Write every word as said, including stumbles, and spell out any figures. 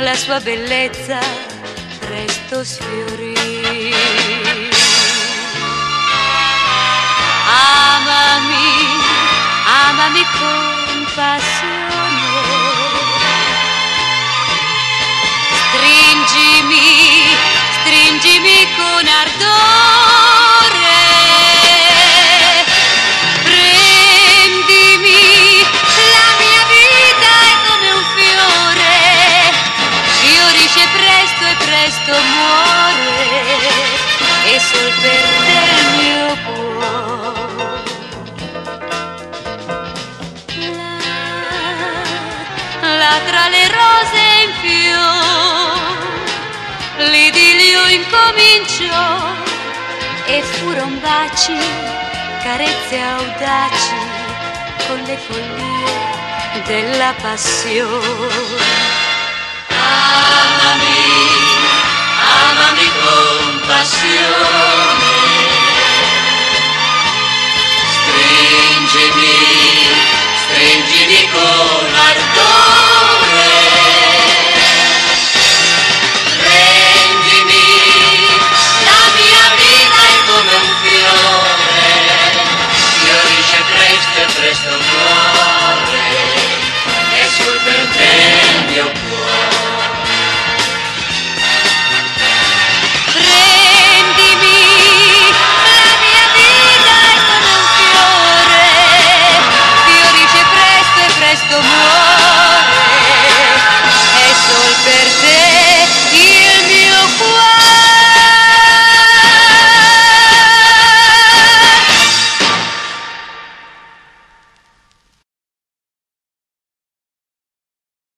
la sua bellezza presto sfiorì. Amami, amami con passione, stringimi, stringimi con ardore, prendimi, la mia vita è come un fiore, fiorisce presto e presto muore, e sol per te il mio cuore. Là, là tra le rose in fior, l'idillio incominciò e furon baci, carezze audaci con le follie della passione.